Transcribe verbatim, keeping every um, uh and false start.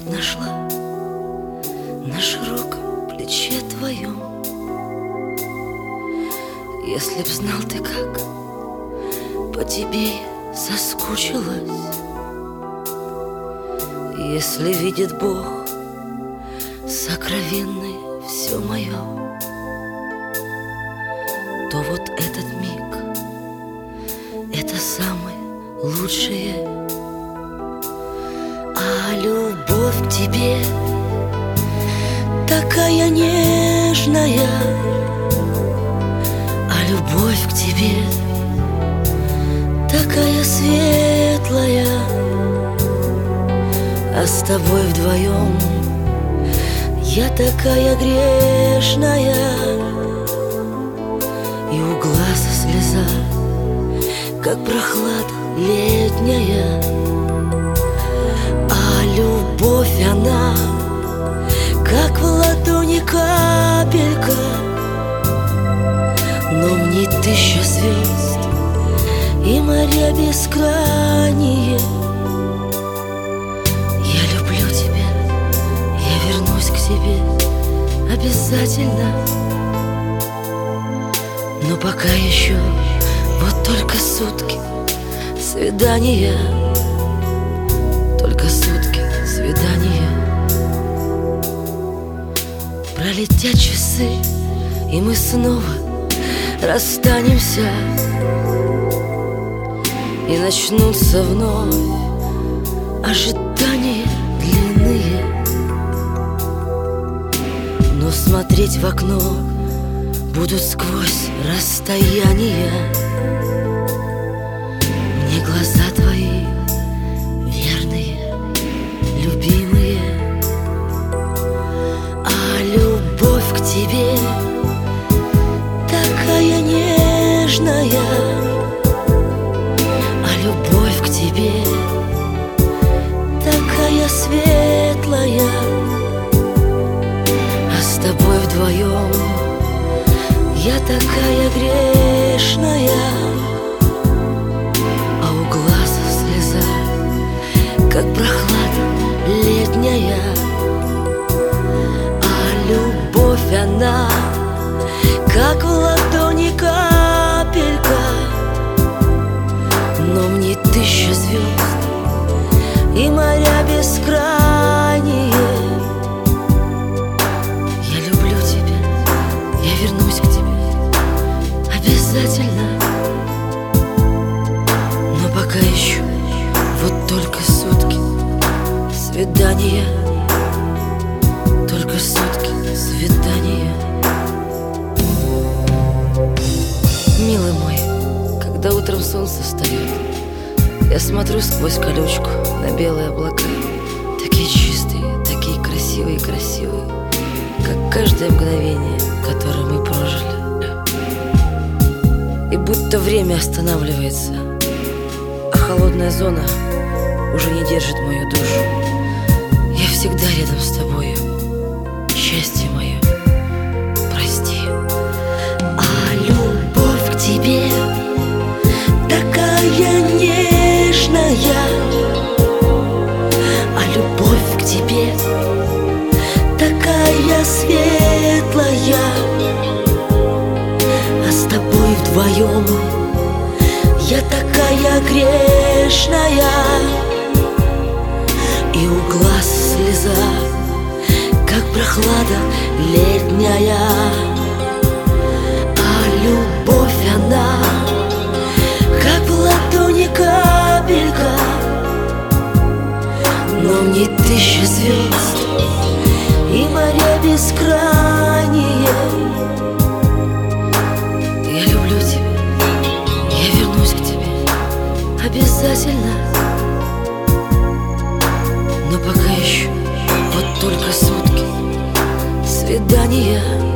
нашла на широком плече твоем. Если б знал ты, как по тебе соскучилась, если видит Бог сокровенное все мое, то вот этот миг — это самое лучшее. А любовь к тебе такая нежная, а любовь к тебе такая светлая, а с тобой вдвоем я такая грешная, и у глаза слеза, как прохлада летняя. А любовь она, как в ладони капелька, но мне тысяча звезд и моря бескрайние. Я люблю тебя, я вернусь к тебе обязательно, но пока еще вот только сутки свидания, только сутки свидания. Пролетят часы, и мы снова расстанемся, и начнутся вновь ожидания длинные. Но смотреть в окно будут сквозь расстояние мне глаза твои верные, любимые. А любовь к тебе такая нежная, а любовь к тебе такая светлая, а с тобой вдвоем я такая грешная, а у глаза слеза, как прохлада летняя. А любовь она, как в ладони капелька, но мне тысяча звезд и моря бескрайние. Я люблю тебя, я вернусь к тебе обязательно, но пока еще вот только сутки свидания, только сутки свидания. Милый мой, когда утром солнце встает, я смотрю сквозь колючку на белые облака, такие чистые, такие красивые, красивые, как каждое мгновение, которое мы прожили. И будто время останавливается, а холодная зона уже не держит мою душу. Я всегда рядом с тобою, счастье мое, прости. А любовь к тебе такая нежная, а любовь к тебе такая светлая, а с тобой вдвоем я такая грешная, и у глаз слеза, как прохлада летняя. А любовь она, как в ладони капелька, но мне тысяча звезд и моря бескрайние. Я люблю тебя, я вернусь к тебе обязательно, но пока еще вот только сутки свидания.